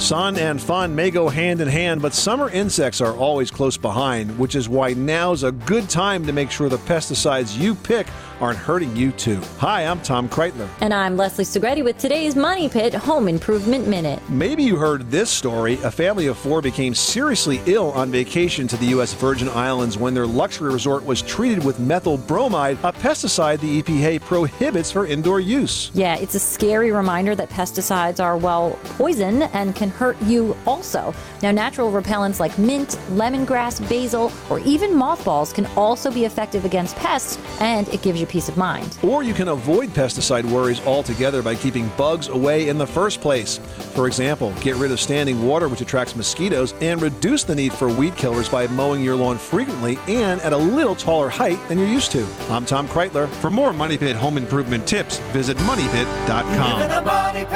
Sun and fun may go hand in hand, but summer insects are always close behind, which is why now's a good time to make sure the pesticides you pick aren't hurting you too. Hi, I'm Tom Kreitler. And I'm Leslie Segretti with today's Money Pit Home Improvement Minute. Maybe you heard this story. A family of 4 became seriously ill on vacation to the U.S. Virgin Islands when their luxury resort was treated with methyl bromide, a pesticide the EPA prohibits for indoor use. Yeah, it's a scary reminder that pesticides are, well, poison and can hurt you also. Now, natural repellents like mint, lemongrass, basil, or even mothballs can also be effective against pests, and it gives you peace of mind. Or you can avoid pesticide worries altogether by keeping bugs away in the first place. For example, get rid of standing water, which attracts mosquitoes, and reduce the need for weed killers by mowing your lawn frequently and at a little taller height than you're used to. I'm Tom Kreitler. For more Money Pit home improvement tips, visit MoneyPit.com.